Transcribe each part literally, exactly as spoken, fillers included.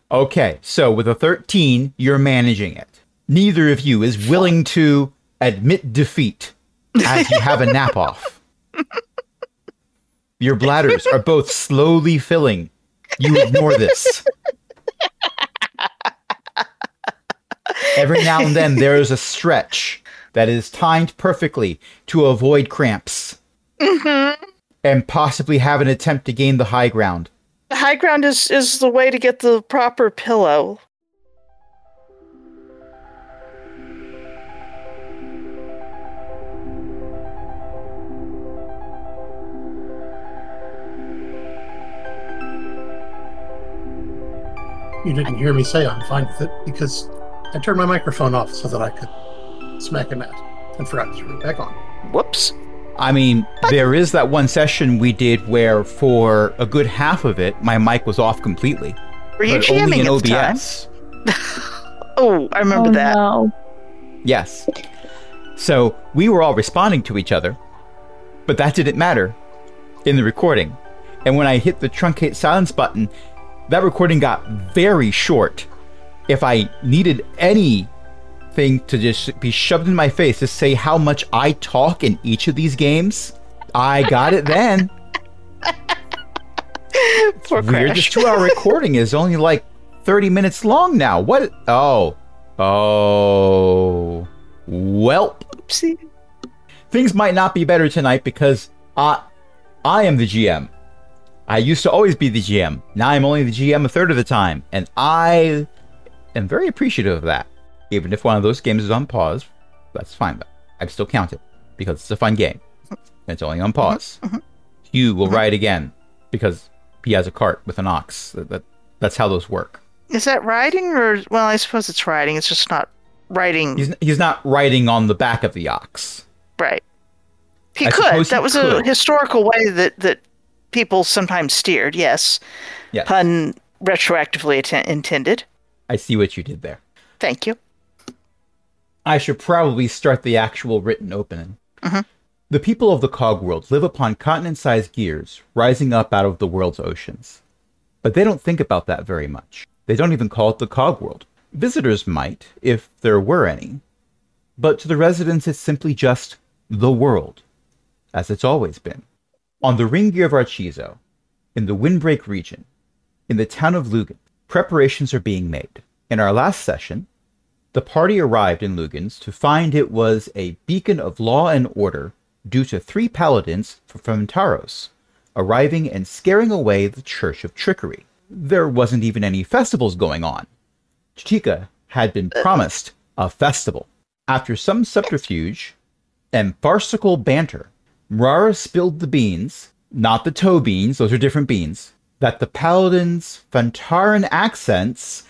Okay, so with a thirteen, you're managing it. Neither of you is willing to admit defeat as you have a nap off. Your bladders are both slowly filling. You ignore this. Every now and then there is a stretch that is timed perfectly to avoid cramps. Mm-hmm. And possibly have an attempt to gain the high ground. The high ground is, is the way to get the proper pillow. You didn't hear me say I'm fine with it because I turned my microphone off so that I could smack a mat and forgot to turn it back on. Whoops. I mean, there is that one session we did where for a good half of it, my mic was off completely. Were you but jamming only in at O B the S. time? Oh, I remember oh, that. No. Yes. So we were all responding to each other, but that didn't matter in the recording. And when I hit the truncate silence button, that recording got very short. If I needed anything to just be shoved in my face to say how much I talk in each of these games, I got it then. Poor Weird. Crash. This two-hour recording is only like thirty minutes long now. What? Oh. Oh. Welp. Oopsie. Things might not be better tonight because I, I am the G M. I used to always be the G M. Now I'm only the G M a third of the time. And I am very appreciative of that. Even if one of those games is on pause, that's fine. But I still count it because it's a fun game. It's only on pause. Mm-hmm. Hugh will Mm-hmm. ride again because he has a cart with an ox. That, that That's how those work. Is that riding or, well, I suppose it's riding. It's just not riding. He's, he's not riding on the back of the ox. Right. He I could. suppose That he was a could. historical way that, that people sometimes steered, yes. Yes. Pun retroactively atten- intended. I see what you did there. Thank you. I should probably start the actual written opening. Mhm. The people of the Cog world live upon continent-sized gears rising up out of the world's oceans. But they don't think about that very much. They don't even call it the Cog world. Visitors might, if there were any. But to the residents, it's simply just the world, as it's always been. On the Ringgear of Archizo, in the Windbreak region, in the town of Lugan, preparations are being made. In our last session, the party arrived in Lugans to find it was a beacon of law and order due to three paladins from Taros arriving and scaring away the Church of Trickery. There wasn't even any festivals going on. Chitika had been promised a festival. After some subterfuge and farcical banter, Mrara spilled the beans, not the toe beans, those are different beans, that the paladins' Fantaran accents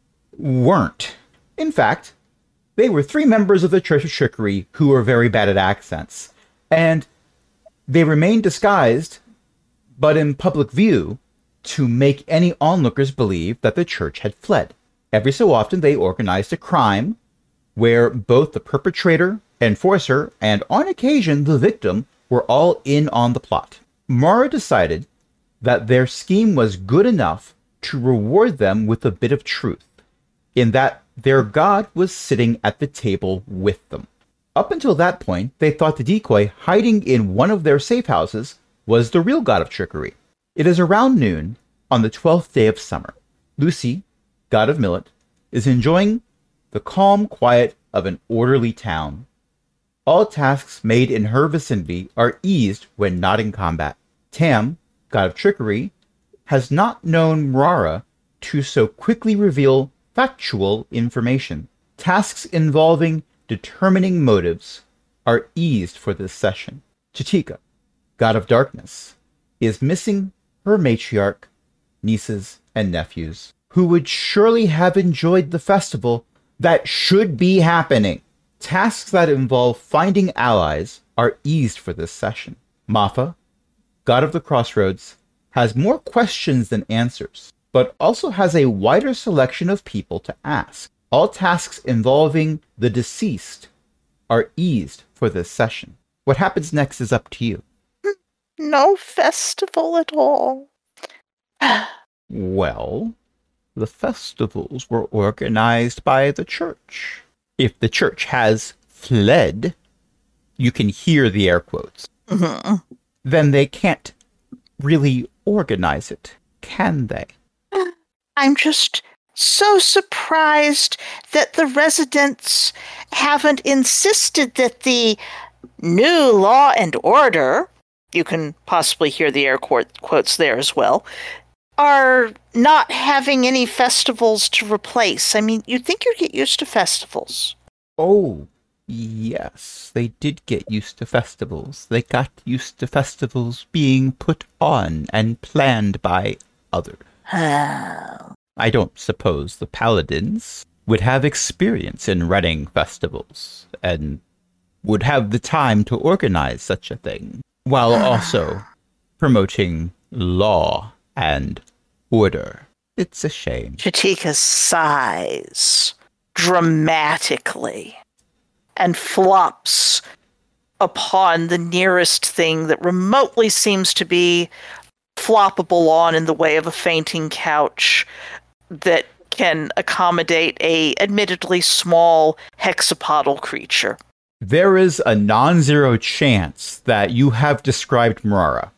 weren't. In fact, they were three members of the Church of Trickery who were very bad at accents, and they remained disguised, but in public view, to make any onlookers believe that the church had fled. Every so often, they organized a crime where both the perpetrator, enforcer, and on occasion the victim were all in on the plot. Mara decided that their scheme was good enough to reward them with a bit of truth, in that their god was sitting at the table with them. Up until that point, they thought the decoy hiding in one of their safe houses was the real god of trickery. It is around noon on the twelfth day of summer. Lucy, god of millet, is enjoying the calm quiet of an orderly town. All tasks made in her vicinity are eased when not in combat. Tam, god of trickery, has not known Mrara to so quickly reveal factual information. Tasks involving determining motives are eased for this session. Chitika, god of darkness, is missing her matriarch, nieces, and nephews, who would surely have enjoyed the festival that should be happening. Tasks that involve finding allies are eased for this session. Mafa, god of the crossroads, has more questions than answers, but also has a wider selection of people to ask. All tasks involving the deceased are eased for this session. What happens next is up to you. No festival at all. Well, the festivals were organized by the church. If the church has fled, you can hear the air quotes, Mm-hmm. then they can't really organize it, can they? I'm just so surprised that the residents haven't insisted that the new law and order, you can possibly hear the air quote- quotes there as well, are not having any festivals to replace. I mean, you'd think you'd get used to festivals. Oh, yes, they did get used to festivals. They got used to festivals being put on and planned by others. Oh. I don't suppose the paladins would have experience in running festivals and would have the time to organize such a thing, while also promoting law and order. It's a shame. Chatika sighs dramatically and flops upon the nearest thing that remotely seems to be floppable on in the way of a fainting couch that can accommodate a admittedly small hexapodal creature. There is a non-zero chance that you have described Mrara.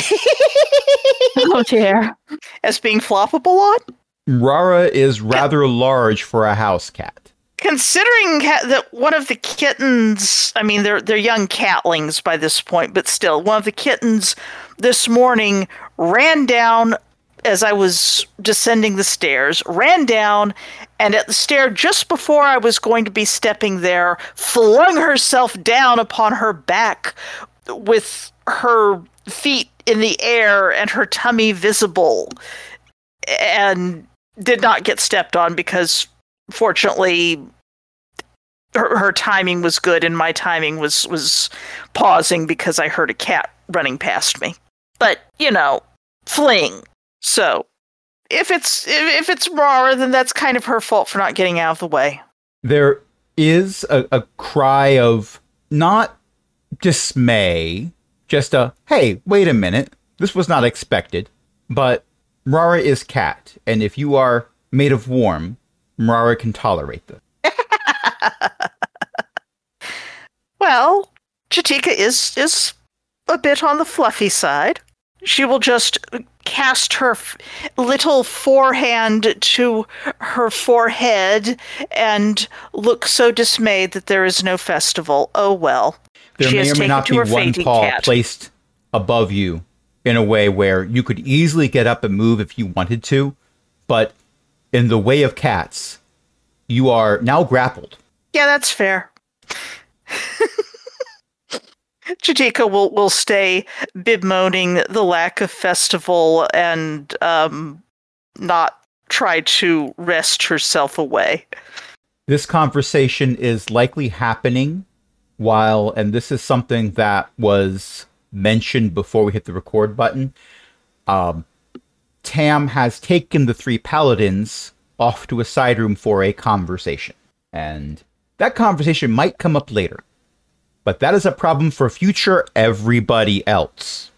Oh dear. As being floppable on? Mrara is rather large for a house cat. Considering ca- that one of the kittens, I mean, they're they're young catlings by this point, but still, one of the kittens this morning ran down as I was descending the stairs, ran down, and at the stair just before I was going to be stepping there, flung herself down upon her back with her feet in the air and her tummy visible, and did not get stepped on because, fortunately, her, her timing was good and my timing was, was pausing because I heard a cat running past me. But, you know, fling. So, if it's if, if it's Mrara, then that's kind of her fault for not getting out of the way. There is a, a cry of not dismay, just a, hey, wait a minute, this was not expected. But Mrara is cat, and if you are made of warm, Mrara can tolerate this. Well, Chatika is is a bit on the fluffy side. She will just cast her f- little forehand to her forehead and look so dismayed that there is no festival. Oh well. There She may has or may taken not to be her one fainting paw cat. placed above you in a way where you could easily get up and move if you wanted to, but in the way of cats, you are now grappled. Yeah, that's fair. Chatika will, will stay bemoaning the lack of festival and um, not try to wrest herself away. This conversation is likely happening while, and this is something that was mentioned before we hit the record button, um, Tam has taken the three paladins off to a side room for a conversation. And that conversation might come up later. But that is a problem for future everybody else.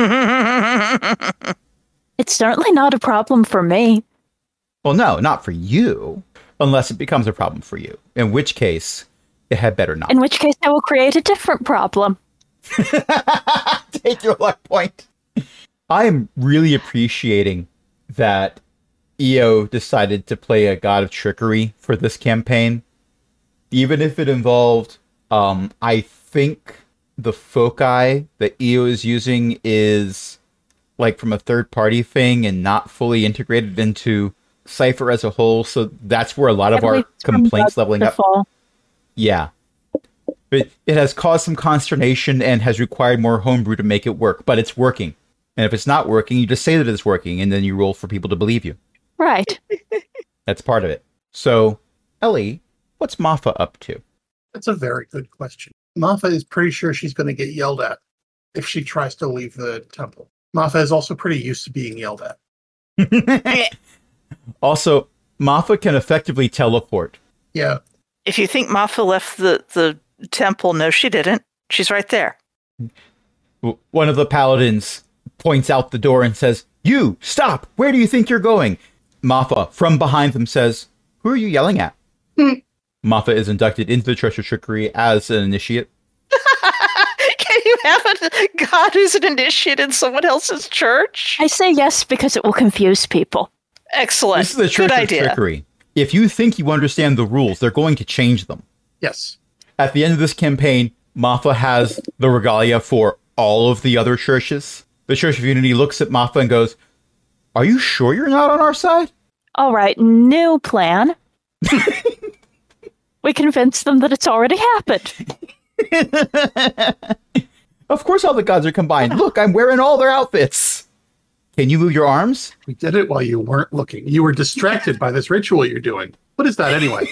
It's certainly not a problem for me. Well, no, not for you, unless it becomes a problem for you, in which case it had better not. In which case, I will create a different problem. Take your luck point. I am really appreciating that E O decided to play a god of trickery for this campaign. Even if it involved, um, I think the foci that E O is using is like from a third party thing and not fully integrated into Cypher as a whole. So that's where a lot of I our believe it's from complaints the- leveling the up. fall. Yeah. But it has caused some consternation and has required more homebrew to make it work, but it's working. And if it's not working, you just say that it's working, and then you roll for people to believe you. Right. That's part of it. So, Ellie, what's Mafa up to? That's a very good question. Mafa is pretty sure she's going to get yelled at if she tries to leave the temple. Mafa is also pretty used to being yelled at. Also, Mafa can effectively teleport. Yeah. If you think Mafa left the, the temple, no, she didn't. She's right there. W- One of the paladins points out the door and says, "You, stop! Where do you think you're going?" Maffa, from behind them, says, "Who are you yelling at?" Maffa is inducted into the Church of Trickery as an initiate. Can you have a god who's an initiate in someone else's church? I say yes because it will confuse people. Excellent. This is the Church Good of idea. Trickery. If you think you understand the rules, they're going to change them. Yes. At the end of this campaign, Maffa has the regalia for all of the other churches. The Church of Unity looks at Maffa and goes, "Are you sure you're not on our side?" All right, new plan. We convince them that it's already happened. Of course all the gods are combined. Look, I'm wearing all their outfits. Can you move your arms? We did it while you weren't looking. You were distracted by this ritual you're doing. What is that anyway?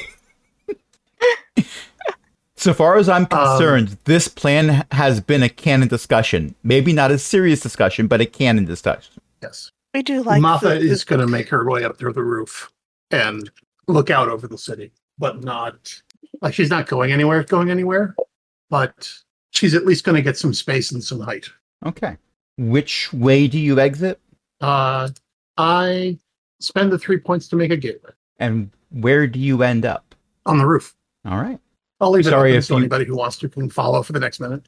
So far as I'm concerned, Um, this plan has been a canon discussion. Maybe not a serious discussion, but a canon discussion. Yes. We do like Martha the, is going to make her way up through the roof and look out over the city, but not like she's not going anywhere, going anywhere, but she's at least going to get some space and some height. Okay. Which way do you exit? Uh, I spend the three points to make a gateway And where do you end up? on the roof. All right. I'll leave it Sorry open if so you- anybody who wants to can follow for the next minute.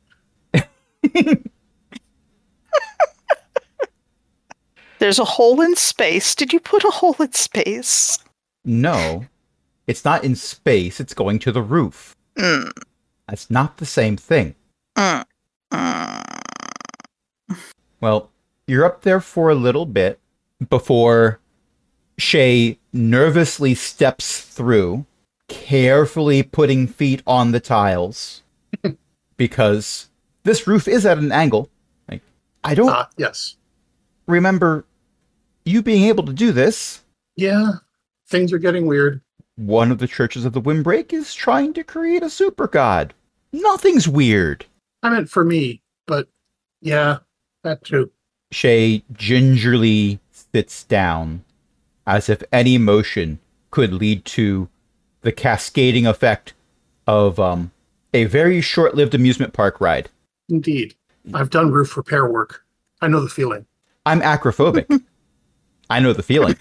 There's a hole in space. Did you put a hole in space? No, it's not in space. It's going to the roof. Mm, That's not the same thing. mm, mm. Well, you're up there for a little bit before Shay nervously steps through, carefully putting feet on the tiles, because this roof is at an angle. Like, I don't Uh, yes. remember you being able to do this. Yeah. Things are getting weird. One of the churches of the Windbreak is trying to create a super god. Nothing's weird. I meant for me, but yeah, that too. Shay gingerly sits down, as if any motion could lead to the cascading effect of um, a very short-lived amusement park ride. Indeed. I've done roof repair work. I know the feeling. I'm acrophobic. I know the feeling.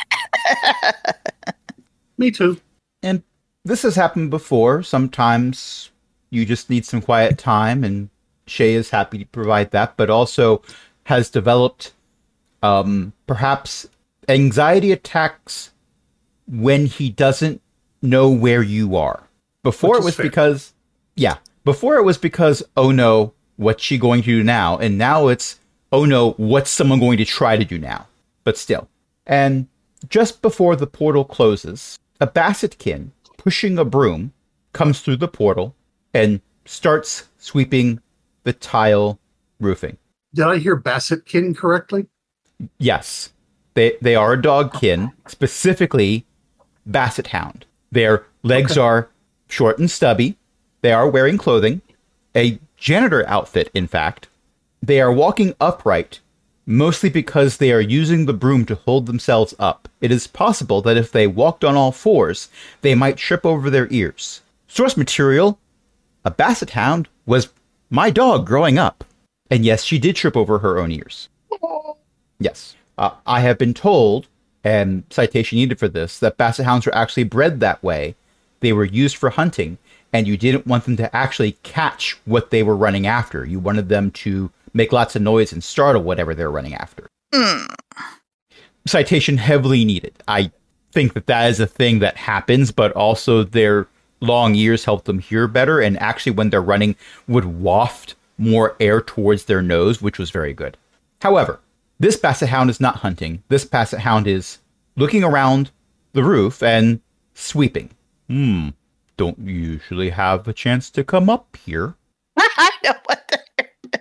Me too. And this has happened before. Sometimes you just need some quiet time, and Shay is happy to provide that, but also has developed um, perhaps anxiety attacks when he doesn't know where you are. Before Which it is was fair. because, yeah, before it was because, oh no, what's she going to do now? And now it's, oh no, what's someone going to try to do now? But still. And just before the portal closes, a Bassetkin pushing a broom comes through the portal and starts sweeping the tile roofing. Did I hear Bassetkin correctly? Yes, they they are a dogkin, specifically Basset Hound. Their legs Okay. are short and stubby. They are wearing clothing, a janitor outfit, in fact. They are walking upright, mostly because they are using the broom to hold themselves up. It is possible that if they walked on all fours, they might trip over their ears. Source material: a Basset Hound was my dog growing up. And yes, she did trip over her own ears. Yes. Uh, I have been told, and citation needed for this, that Basset Hounds were actually bred that way. They were used for hunting, and you didn't want them to actually catch what they were running after. You wanted them to make lots of noise and startle whatever they're running after. Mm. Citation heavily needed. I think that that is a thing that happens, but also their long ears help them hear better, and actually when they're running would waft more air towards their nose, which was very good. However, this Basset Hound is not hunting. This Basset Hound is looking around the roof and sweeping. Hmm, don't usually have a chance to come up here. I know what the-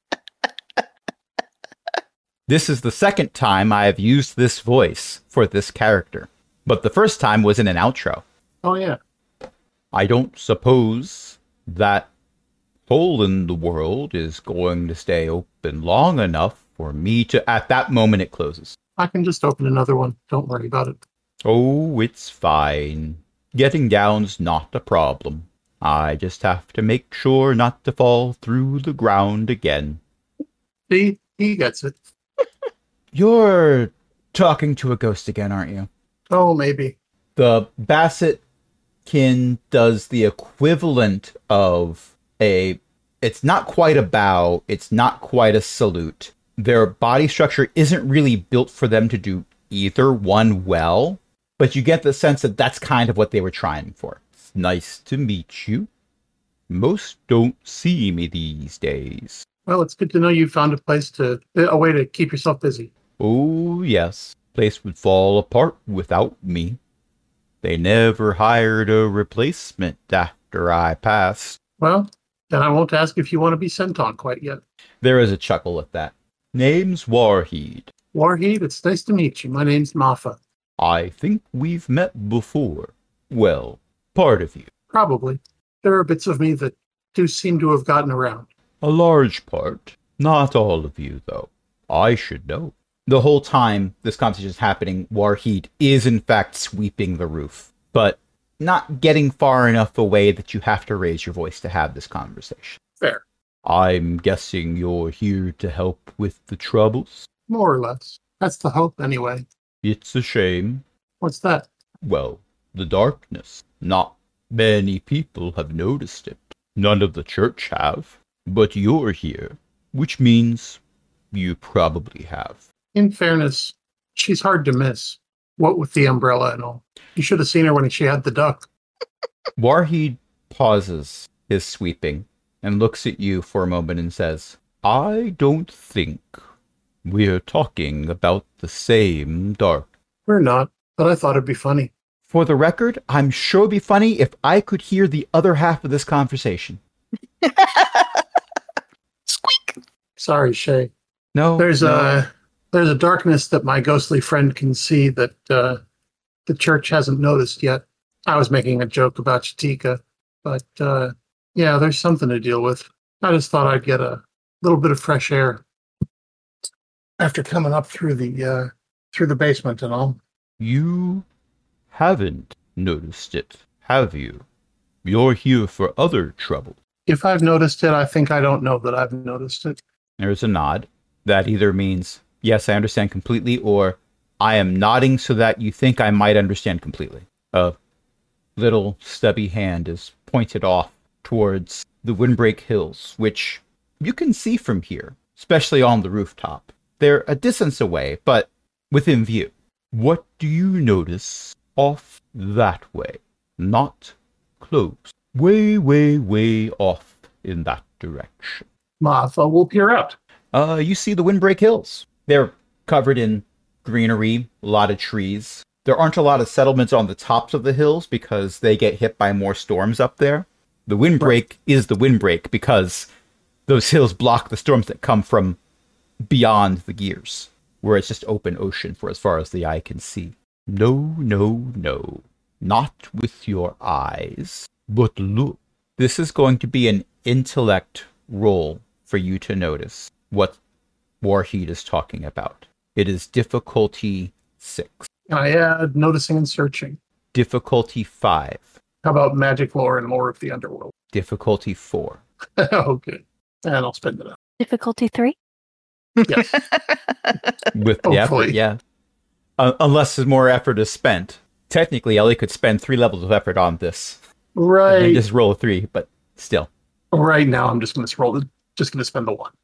This is the second time I have used this voice for this character, but the first time was in an outro. Oh, yeah. I don't suppose that hole in the world is going to stay open long enough for me to... At that moment, it closes. I can just open another one. Don't worry about it. Oh, it's fine. Getting down's not a problem. I just have to make sure not to fall through the ground again. See? He gets it. You're talking to a ghost again, aren't you? Oh, maybe. The Basset kin does the equivalent of a... It's not quite a bow. It's not quite a salute. Their body structure isn't really built for them to do either one well, but you get the sense that that's kind of what they were trying for. It's nice to meet you. Most don't see me these days. Well, it's good to know you found a place to, a way to keep yourself busy. Oh, yes. Place would fall apart without me. They never hired a replacement after I passed. Well, then I won't ask if you want to be sent on quite yet. There is a chuckle at that. Name's Warheed. Warheed, it's nice to meet you. My name's Mafa. I think we've met before. Well, part of you. Probably. There are bits of me that do seem to have gotten around. A large part. Not all of you, though. I should know. The whole time this conversation is happening, Warheed is in fact sweeping the roof, but not getting far enough away that you have to raise your voice to have this conversation. Fair. I'm guessing you're here to help with the troubles? More or less. That's the hope, anyway. It's a shame. What's that? Well, the darkness. Not many people have noticed it. None of the church have. But you're here, which means you probably have. In fairness, she's hard to miss. What with the umbrella and all. You should have seen her when she had the duck. Warheed pauses his sweeping and looks at you for a moment and says, I don't think we're talking about the same dark. We're not, but I thought it'd be funny. For the record, I'm sure it'd be funny if I could hear the other half of this conversation. Squeak. Sorry, Shay. No, There's no. a there's a darkness that my ghostly friend can see that uh, the church hasn't noticed yet. I was making a joke about Shatika, but uh, yeah, there's something to deal with. I just thought I'd get a little bit of fresh air after coming up through the uh, through the basement and all. You haven't noticed it, have you? You're here for other trouble. If I've noticed it, I think I don't know that I've noticed it. There's a nod. That either means, yes, I understand completely, or I am nodding so that you think I might understand completely. A little stubby hand is pointed off towards the Windbreak Hills, which you can see from here, especially on the rooftop. They're a distance away, but within view. What do you notice off that way? Not close. Way, way, way off in that direction. Martha will peer out. Uh, you see the Windbreak Hills. They're covered in greenery, a lot of trees. There aren't a lot of settlements on the tops of the hills because they get hit by more storms up there. The windbreak is the windbreak because those hills block the storms that come from beyond the gears, where it's just open ocean for as far as the eye can see. No, no, no. Not with your eyes. But look, this is going to be an intellect roll for you to notice what Warheed is talking about. It is difficulty six. Can I add noticing and searching? Difficulty five. How about magic lore and lore of the underworld? Difficulty four. Okay. And I'll spend it out. Difficulty three? Yes. With the effort, Hopefully. yeah. Uh, unless there's more effort is spent. Technically, Ellie could spend three levels of effort on this. And Right. then just roll a three, but still. Right now, I'm just going to roll the, just going to spend the one.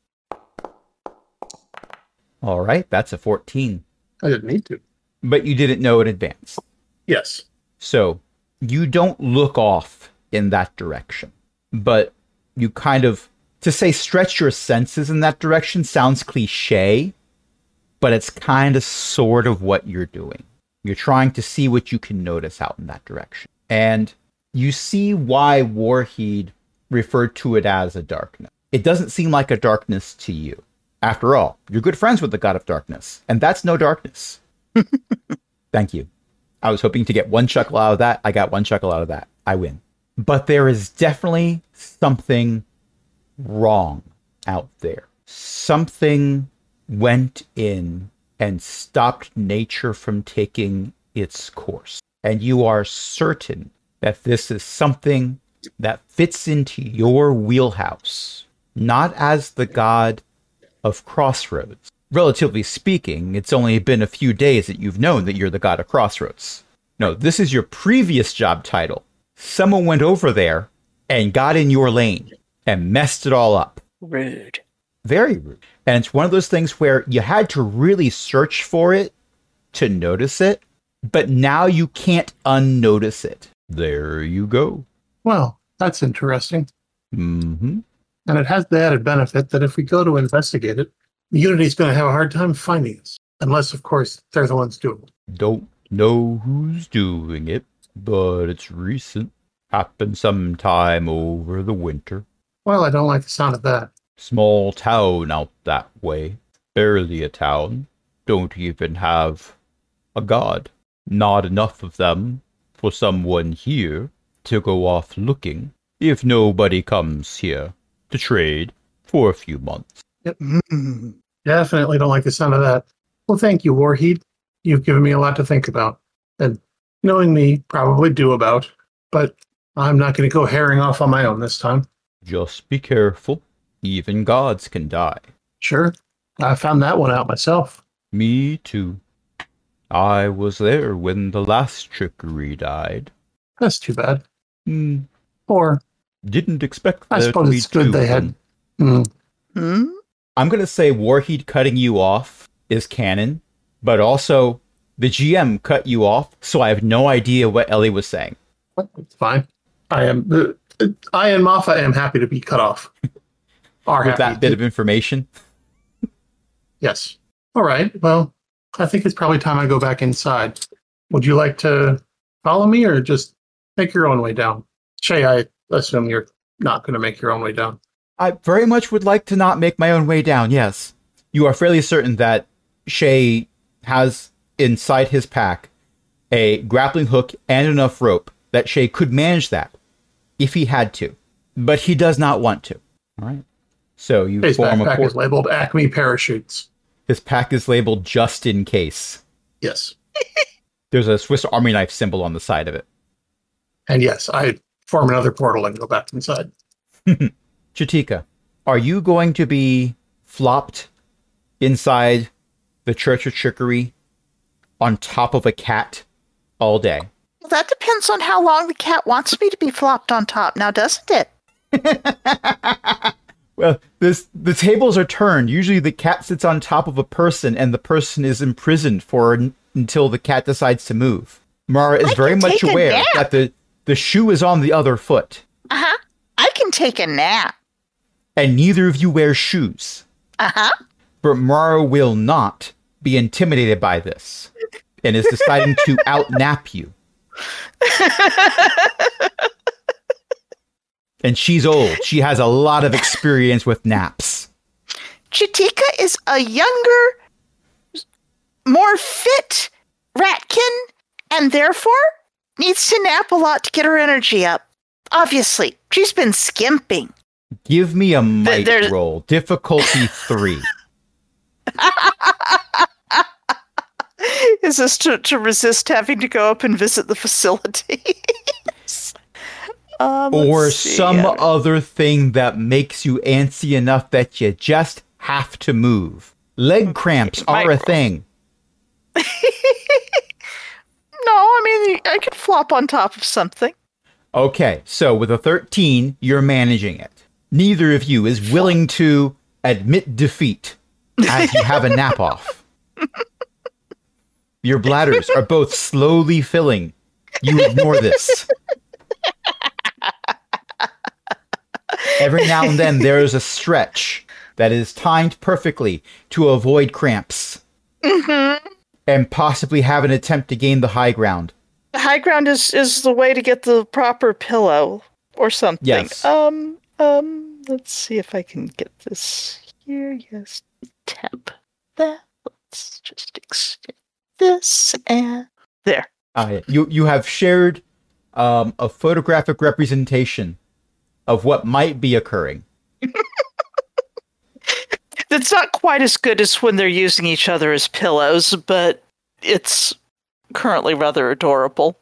All right, that's a fourteen. I didn't need to. But you didn't know in advance. Yes. So you don't look off in that direction, but you kind of, to say stretch your senses in that direction sounds cliche, but it's kind of sort of what you're doing. You're trying to see what you can notice out in that direction. And you see why Warheed referred to it as a darkness. It doesn't seem like a darkness to you. After all, you're good friends with the God of Darkness, and that's no darkness. Thank you. I was hoping to get one chuckle out of that. I got one chuckle out of that. I win. But there is definitely something wrong out there. Something went in and stopped nature from taking its course. And you are certain that this is something that fits into your wheelhouse, not as the god of Crossroads, relatively speaking, it's only been a few days that you've known that you're the god of Crossroads. No, this is your previous job title. Someone went over there and got in your lane and messed it all up. Rude. Very rude. And it's one of those things where you had to really search for it to notice it, but now you can't unnotice it. There you go. Well, that's interesting. Mm-hmm. And it has the added benefit that if we go to investigate it, Unity's going to have a hard time finding us. Unless, of course, they're the ones doing it. Don't know who's doing it, but it's recent. Happened sometime over the winter. Well, I don't like the sound of that. Small town out that way. Barely a town. Don't even have a god. Not enough of them for someone here to go off looking if nobody comes here to trade for a few months. Yep. Definitely don't like the sound of that. Well, thank you, Warheed. You've given me a lot to think about. And knowing me, probably do about. But I'm not going to go herring off on my own this time. Just be careful. Even gods can die. Sure. I found that one out myself. Me too. I was there when the last trickery died. That's too bad. Hmm. Or, Didn't expect I there suppose to be it's good two they of had- them. hmm, Hmm? I'm going to say Warheed cutting you off is canon, but also the G M cut you off, so I have no idea what Ellie was saying. it's fine. I am, uh, I and Moffat am happy to be cut off. Are With happy that bit to- of information. Yes. All right. Well, I think it's probably time I go back inside. Would you like to follow me or just make your own way down? Shay, I assume you're not going to make your own way down. I very much would like to not make my own way down, yes. You are fairly certain that Shay has inside his pack a grappling hook and enough rope that Shay could manage that if he had to, but he does not want to. All right. So you His form a backpack port- is labeled Acme Parachutes. His pack is labeled just in case. Yes. There's a Swiss Army knife symbol on the side of it. And yes, I form another portal and go back inside. Chitika, are you going to be flopped inside the Church of Trickery on top of a cat all day? Well, that depends on how long the cat wants me to be flopped on top now, doesn't it? Well, this the tables are turned. Usually the cat sits on top of a person and the person is imprisoned for n- until the cat decides to move. Mara is I very can much take a aware nap. that the, the shoe is on the other foot, Uh-huh. I can take a nap. and neither of you wear shoes. Uh-huh. But Mara will not be intimidated by this and is deciding to outnap you. And she's old. She has a lot of experience with naps. Chitika is a younger, more fit ratkin, and therefore needs to nap a lot to get her energy up. Obviously, she's been skimping. Give me a might there's- roll. Difficulty three. Is this to, to resist having to go up and visit the facility? um, Or let's see. some Uh, other thing that makes you antsy enough that you just have to move. Leg cramps are a Might roll. thing. No, I mean, I could flop on top of something. Okay, so with a thirteen, you're managing it. Neither of you is willing to admit defeat as you have a nap off. Your bladders are both slowly filling. You ignore this. Every now and then there is a stretch that is timed perfectly to avoid cramps Mm-hmm. and possibly have an attempt to gain the high ground. The high ground is, is the way to get the proper pillow or something. Yes. Um, um, let's see if I can get this here. Yes. Temp that. Let's just extend this and there. Uh, you you have shared um, a photographic representation of what might be occurring. It's not quite as good as when they're using each other as pillows, but it's currently rather adorable.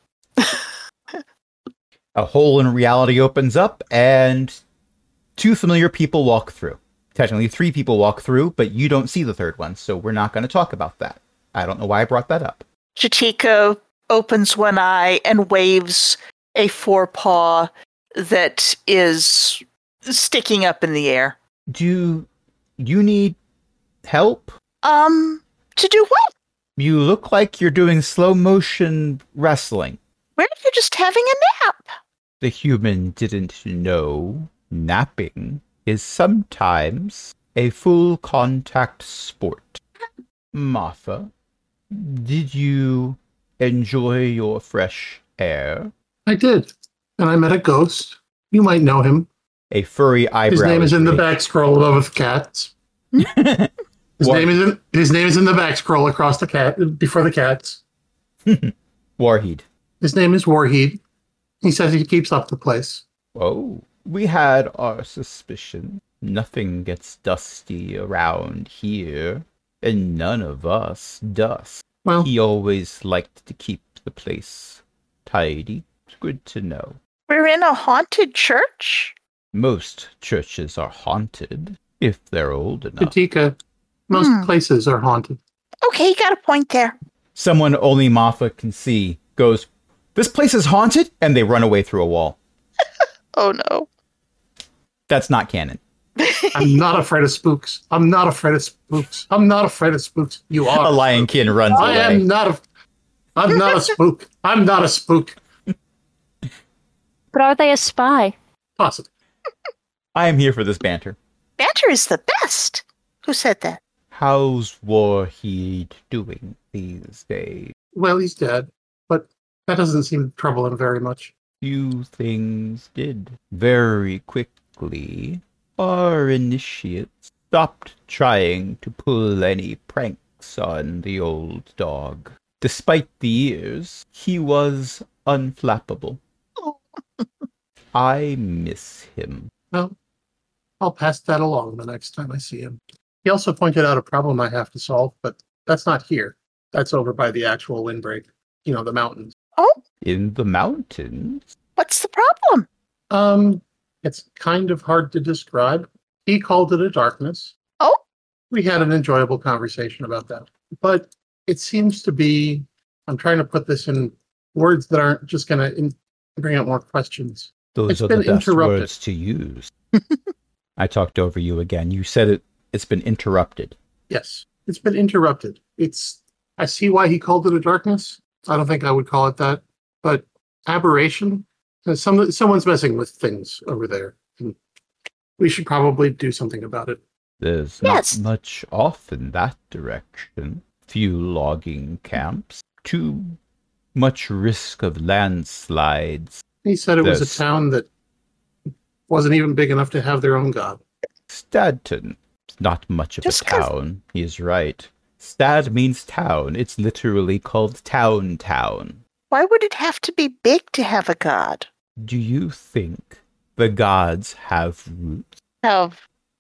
A hole in reality opens up, and two familiar people walk through. technically three people walk through, but you don't see the third one, so we're not going to talk about that. I don't know why I brought that up. Chatika opens one eye and waves a forepaw that is sticking up in the air. Do you need help? Um, to do what? You look like you're doing slow motion wrestling. We're you just having a nap. The human didn't know napping is sometimes a full contact sport. Martha, did you enjoy your fresh air? I did. And I met a ghost. You might know him. A furry eyebrow. His name is in the raised. back scroll above with cats. His War- name is in his name is in the back scroll across the cat before the cats. Warheed. His name is Warheed. He says he keeps up the place. Oh, we had our suspicion. Nothing gets dusty around here, and none of us dust. Well, He always liked to keep the place tidy. It's good to know. We're in a haunted church? Most churches are haunted, if they're old enough. Chatika, most Hmm. places are haunted. Okay, you got a point there. Someone only Martha can see goes, "This place is haunted," and they run away through a wall. Oh no. That's not canon. I'm not afraid of spooks. I'm not afraid of spooks. I'm not afraid of spooks. You are. A lionkin runs I away. am not a. I'm not a spook. I'm not a spook. But are they a spy? Possibly. I am here for this banter. Banter is the best. Who said that? How's Warheed doing these days? Well, he's dead, but that doesn't seem to trouble him very much. Few things did. Very quickly, our initiates stopped trying to pull any pranks on the old dog. Despite the years, he was unflappable. Oh. I miss him. Well, I'll pass that along the next time I see him. He also pointed out a problem I have to solve, but that's not here. That's over by the actual windbreak. You know, the mountains. Oh, In the mountains? what's the problem? Um, it's kind of hard to describe. He called it a darkness. Oh, We had an enjoyable conversation about that. But it seems to be, I'm trying to put this in words that aren't just going to bring up more questions. Those It's are the been best interrupted. words to use. I talked over you again. You said it. It's been interrupted. Yes, it's been interrupted. It's, I see why he called it a darkness. I don't think I would call it that, but aberration. uh, Some, someone's messing with things over there. And we should probably do something about it. There's Yes. not much off in that direction. Few logging camps. Too much risk of landslides. He said it was This- a town that wasn't even big enough to have their own god. Stadton. It's not much of Just a 'cause- town. He is right. Stad means town. It's literally called Town Town. why would it have to be big to have a god? Do you think the gods have roots? Have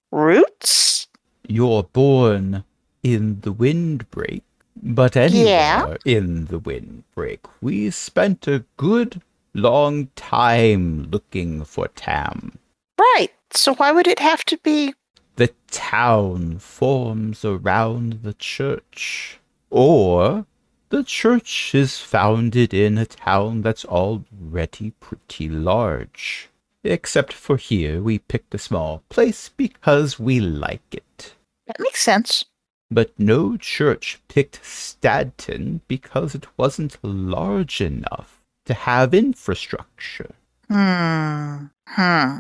roots? You're born in the windbreak, but anywhere Yeah. in the windbreak. We spent a good long time looking for Tam. Right. So why would it have to be? The town forms around the church, or the church is founded in a town that's already pretty large. Except for here, we picked a small place because we like it. That makes sense. But no church picked Stadton because it wasn't large enough to have infrastructure. Hmm. Hmm.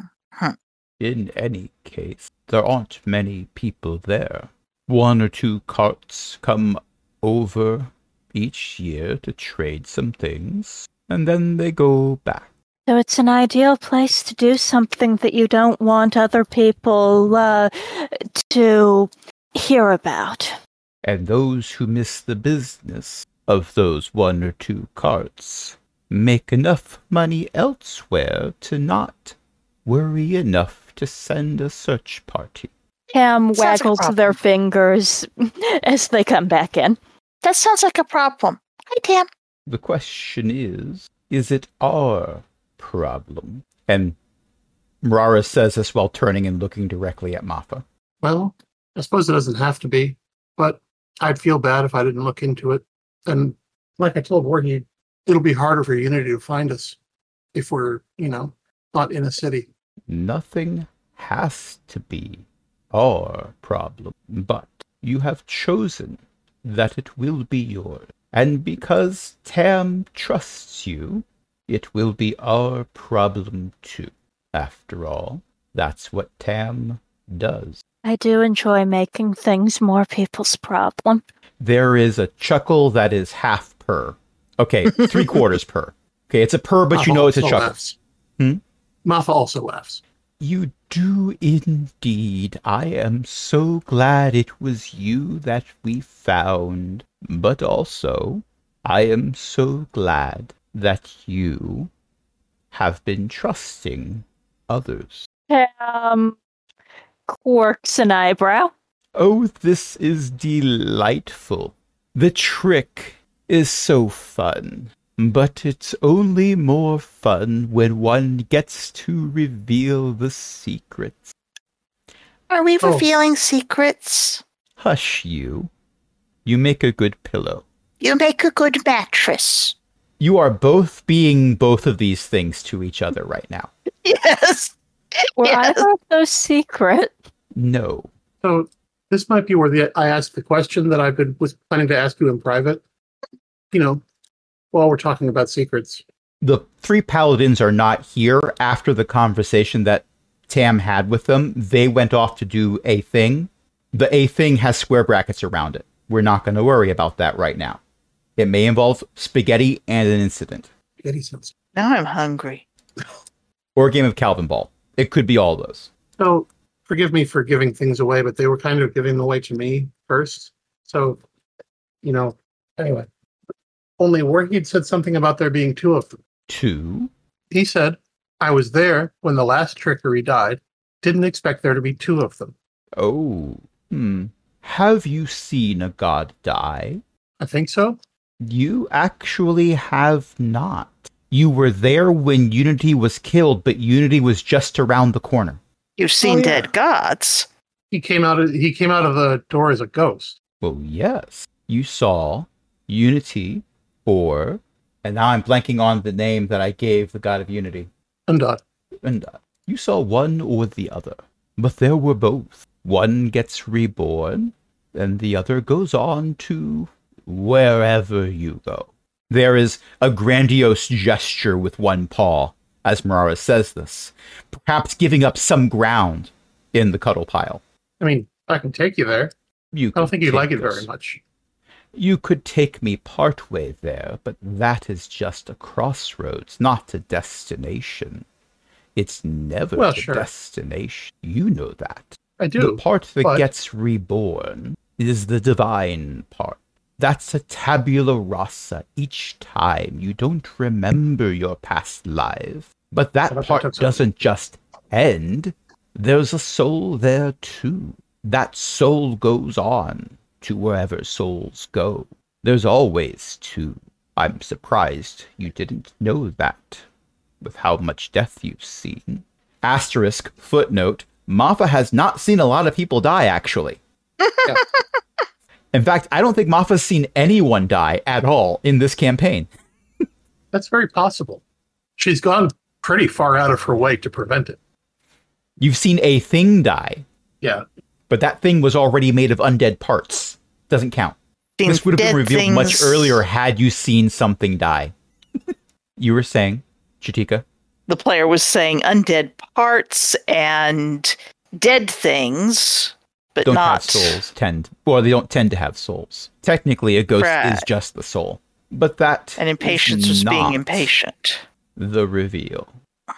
In any case, there aren't many people there. One or two carts come over each year to trade some things, and then they go back. So it's an ideal place to do something that you don't want other people uh, to hear about. And those who miss the business of those one or two carts make enough money elsewhere to not worry enough to send a search party. Cam Sounds like a waggles problem. their fingers as they come back in. That sounds like a problem. Hi, Tam. The question is, is it our problem? And Mrara says this while turning and looking directly at Mafa. Well, I suppose it doesn't have to be, but I'd feel bad if I didn't look into it. And like I told Warheed, it'll be harder for Unity to find us if we're, you know, not in a city. Nothing has to be our problem, but you have chosen that it will be yours. And because Tam trusts you, it will be our problem too. After all, that's what Tam does. I do enjoy making things more people's problem. There is a chuckle that is half purr. Okay, three quarters purr. Okay, it's a purr, but Mafa you know it's a also chuckle. laughs. Hmm? Mafa also laughs. You do indeed. I am so glad it was you that we found. But also, I am so glad that you have been trusting others. Um, quirks an eyebrow. Oh, this is delightful. The trick is so fun. But it's only more fun when one gets to reveal the secrets. Are we Oh. revealing secrets? Hush, you. You make a good pillow. You make a good mattress. You are both being both of these things to each other right now. Yes. Were Yes. either of those secret? No. So this might be where the I asked the question that I've been was planning to ask you in private. You know, while we're talking about secrets. The three paladins are not here after the conversation that Tam had with them. They went off to do a thing. The a thing has square brackets around it. We're not going to worry about that right now. It may involve spaghetti and an incident. Spaghetti sounds. Now I'm hungry. Or a game of Calvin Ball. It could be all those. So forgive me for giving things away, but they were kind of giving them away to me first. So, you know, anyway. Only Warheed said something about there being two of them. Two. He said, I was there when the last trickery died. Didn't expect there to be two of them. Oh. Hmm. Have you seen a god die? I think so. You actually have not. You were there when Unity was killed, but Unity was just around the corner. You've seen Oh, yeah. dead gods. He came out of he came out of the door as a ghost. Well, yes. You saw Unity, or, and now I'm blanking on the name that I gave the god of Unity. Undot. And uh, you saw one or the other. But there were both. One gets reborn, and the other goes on to wherever you go. There is a grandiose gesture with one paw as Marara says this, perhaps giving up some ground in the cuddle pile. I mean, I can take you there. You I don't could think you'd take like it us. very much. You could take me partway there, but that is just a crossroads, not a destination. It's never Well, the sure. destination. You know that. I do. The part that but- gets reborn is the divine part. That's a tabula rasa each time. You don't remember your past life. But that But I part took some- doesn't just end. There's a soul there too. That soul goes on to wherever souls go. There's always two. I'm surprised you didn't know that, with how much death you've seen. Asterisk, footnote, Mafa has not seen a lot of people die, actually. Yeah. In fact, I don't think Mafa's seen anyone die at all in this campaign. That's very possible. She's gone pretty far out of her way to prevent it. You've seen a thing die, Yeah. but that thing was already made of undead parts. Doesn't count. Seen This would have been dead revealed much things. earlier had you seen something die. You were saying, Chitika? The player was saying undead parts and dead things, but Don't not have souls. Tend, well, they don't tend to have souls. Technically, a ghost Right. is just the soul. But that And impatience is was being not impatient. the reveal.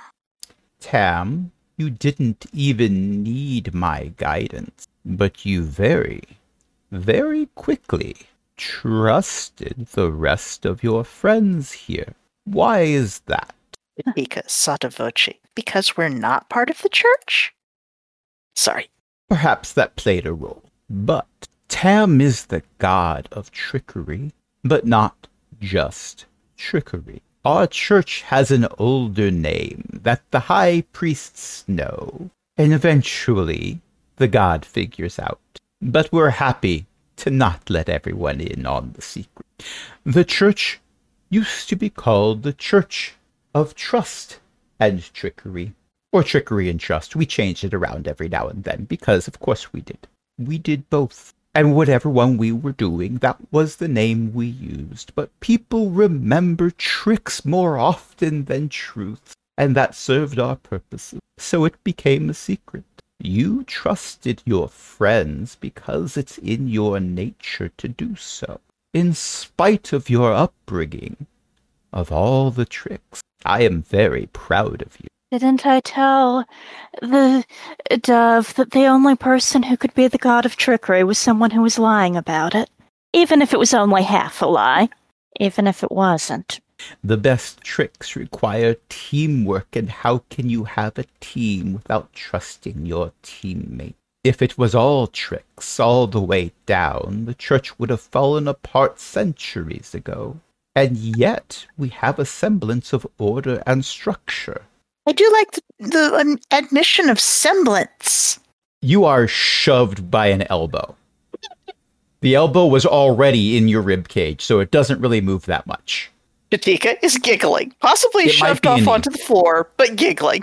Tam, you didn't even need my guidance, but you very, very quickly trusted the rest of your friends here. Why is that? Because sotto voce. Because we're not part of the church? Sorry. Perhaps that played a role. But Tam is the god of trickery, but not just trickery. Our church has an older name that the high priests know, and eventually the god figures out. But we're happy to not let everyone in on the secret. The church used to be called the Church of Trust and Trickery. Or Trickery and Trust. We changed it around every now and then, because of course we did. We did both. And whatever one we were doing, that was the name we used. But people remember tricks more often than truth, and that served our purposes. So it became a secret. You trusted your friends because it's in your nature to do so. In spite of your upbringing, of all the tricks, I am very proud of you. Didn't I tell the dove that the only person who could be the god of trickery was someone who was lying about it? Even if it was only half a lie. Even if it wasn't. The best tricks require teamwork, and how can you have a team without trusting your teammate? If it was all tricks all the way down, the church would have fallen apart centuries ago. And yet, we have a semblance of order and structure. I do like the, the um, admission of semblance. You are shoved by an elbow. The elbow was already in your rib cage, so it doesn't really move that much. Jatika is giggling, possibly It might shoved be off an- onto the floor, but giggling.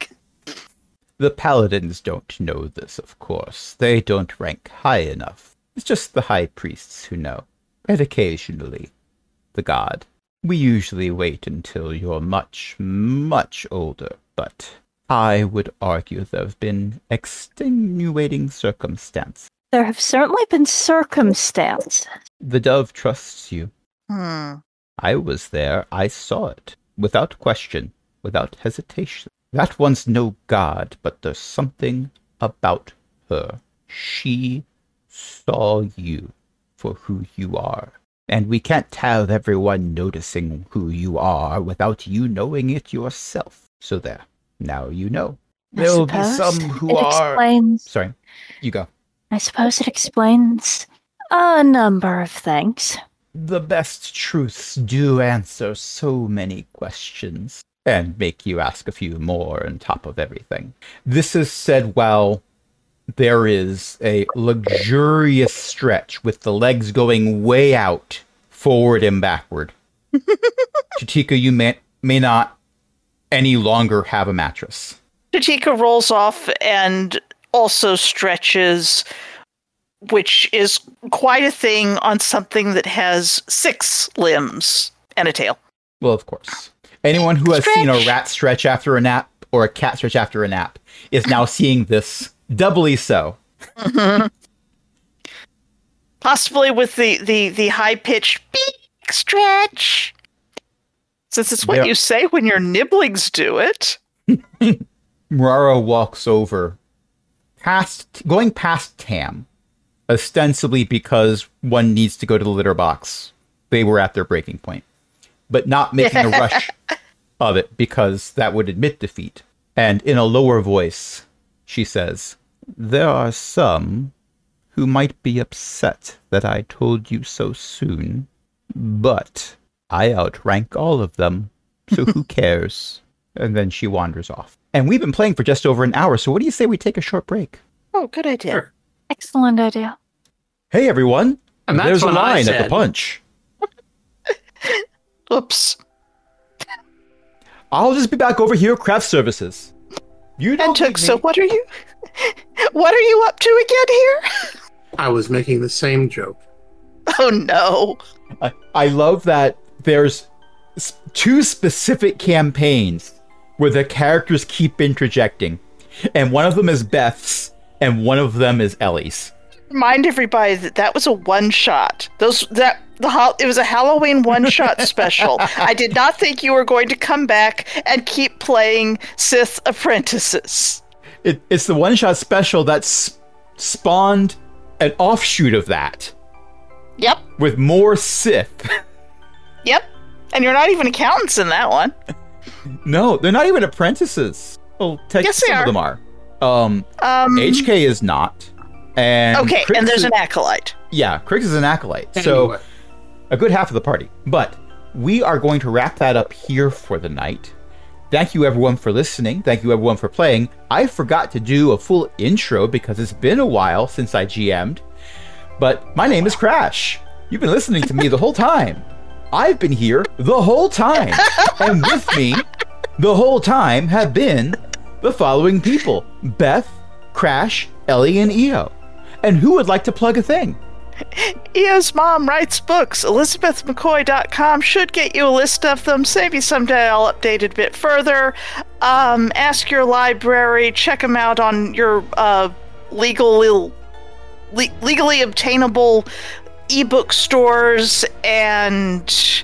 The paladins don't know this, of course. They don't rank high enough. It's just the high priests who know. And occasionally, the god. We usually wait until you're much, much older, but I would argue there have been extenuating circumstances. There have certainly been circumstances. The dove trusts you. Hmm. I was there. I saw it. Without question. Without hesitation. That one's no god, but there's something about her. She saw you for who you are. And we can't have everyone noticing who you are without you knowing it yourself. So there. Now you know. I There'll be suppose some who it are... explains, Sorry. You go. I suppose it explains a number of things. The best truths do answer so many questions. And make you ask a few more on top of everything. This is said while there is a luxurious stretch with the legs going way out, forward and backward. Jatika, you may, may not any longer have a mattress. Jatika rolls off and also stretches, which is quite a thing on something that has six limbs and a tail. Well, of course. Anyone who has Stretch. seen a rat stretch after a nap or a cat stretch after a nap is now seeing this doubly so. Mm-hmm. Possibly with the, the, the high-pitched beak stretch. Since it's what There- you say when your nibblings do it. Murara walks over, past, going past Tam, ostensibly because one needs to go to the litter box. They were at their breaking point. But not making a rush of it because that would admit defeat. And in a lower voice, she says, "There are some who might be upset that I told you so soon, but I outrank all of them, so who cares?" And then she wanders off. And we've been playing for just over an hour, so what do you say we take a short break? Oh, good idea. Sure. Excellent idea. Hey, everyone! And that's There's a what I line at the said. punch. Oops. I'll just be back over here, craft services. You don't And Took, need so me. what are you... What are you up to again here? I was making the same joke. Oh, no. I, I love that there's s- two specific campaigns where the characters keep interjecting. And one of them is Beth's, and one of them is Ellie's. Remind everybody that that was a one-shot. Those that the hol- it was a Halloween one-shot special. I did not think you were going to come back and keep playing Sith Apprentices. It, it's the one-shot special that's spawned an offshoot of that, Yep, with more Sith. yep. And you're not even accountants in that one. No, they're not even apprentices. Well, technically Yes, they some are. of them are. Um, Um, H K is not. And okay, Crix and there's is- an acolyte. Yeah, Crix is an acolyte. So Anyway. a good half of the party. But we are going to wrap that up here for the night. Thank you everyone for listening. Thank you everyone for playing. I forgot to do a full intro because it's been a while since I G M'd. But my name is Crash. You've been listening to me the whole time. I've been here the whole time. And with me the whole time have been the following people: Beth, Crash, Ellie, and E O. And who would like to plug a thing? E O's mom writes books. Elizabeth McCoy dot com should get you a list of them. Maybe someday I'll update it a bit further. Um, ask your library. Check them out on your uh, legal, le- legally obtainable ebook stores. And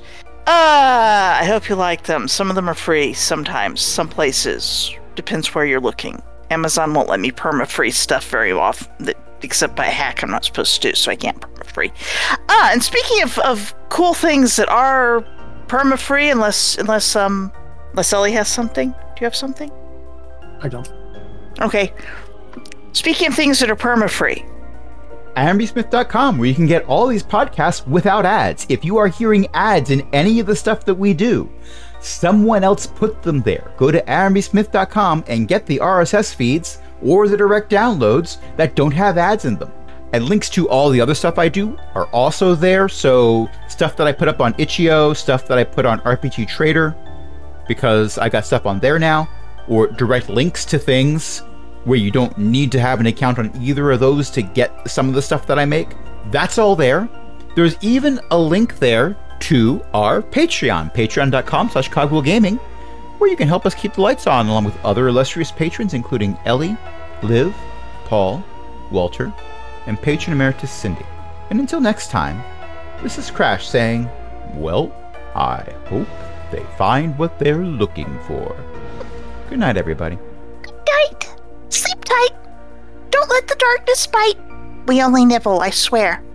uh, I hope you like them. Some of them are free sometimes. Some places. Depends where you're looking. Amazon won't let me perma-free stuff very often. Except by hack, I'm not supposed to do, so I can't perma-free. Ah, and speaking of, of cool things that are perma-free, unless unless um unless Ellie has something. Do you have something? I don't. Okay. Speaking of things that are perma-free. Ironby Smith dot com, where you can get all these podcasts without ads. If you are hearing ads in any of the stuff that we do, someone else put them there. Go to Ironby Smith dot com and get the R S S feeds or the direct downloads that don't have ads in them. And links to all the other stuff I do are also there. So stuff that I put up on itch dot i o, stuff that I put on R P G Trader, because I got stuff on there now, or direct links to things where you don't need to have an account on either of those to get some of the stuff that I make. That's all there. There's even a link there to our Patreon, patreon dot com slash cogwheel gaming, where you can help us keep the lights on along with other illustrious patrons, including Ellie, Liv, Paul, Walter, and patron emeritus Cindy. And until next time, this is Crash saying, well, I hope they find what they're looking for. Good night, everybody. Good night. Sleep tight. Don't let the darkness bite. We only nibble, I swear.